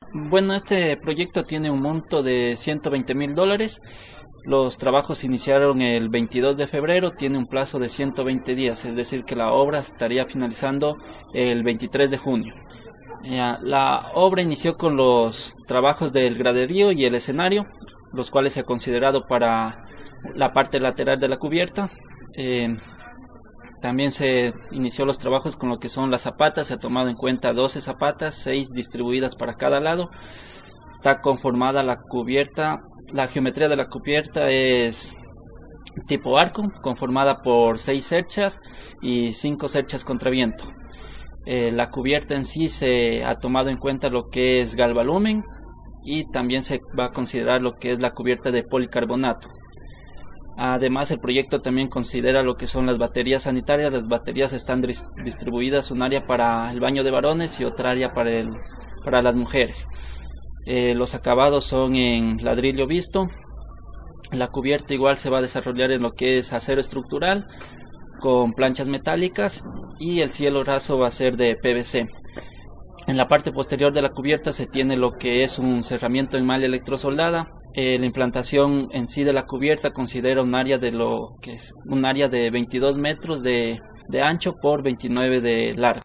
Bueno, este proyecto tiene un monto de $120,000. Los trabajos se iniciaron el 22 de febrero, tiene un plazo de 120 días, es decir, que la obra estaría finalizando el 23 de junio. La obra inició con los trabajos del graderío y el escenario, los cuales se ha considerado para la parte lateral de la cubierta. También se inició los trabajos con lo que son las zapatas, se ha tomado en cuenta 12 zapatas, 6 distribuidas para cada lado. Está conformada la cubierta, la geometría de la cubierta es tipo arco, conformada por 6 cerchas y 5 cerchas contra viento. La cubierta en sí se ha tomado en cuenta lo que es galvalumen y también se va a considerar lo que es la cubierta de policarbonato. Además, el proyecto también considera lo que son las baterías sanitarias. Las baterías están distribuidas, un área para el baño de varones y otra área para las mujeres. Los acabados son en ladrillo visto. La cubierta igual se va a desarrollar en lo que es acero estructural con planchas metálicas y el cielo raso va a ser de PVC. En la parte posterior de la cubierta se tiene lo que es un cerramiento en malla electrosoldada. La implantación en sí de la cubierta considera un área de 22 metros de ancho por 29 de largo.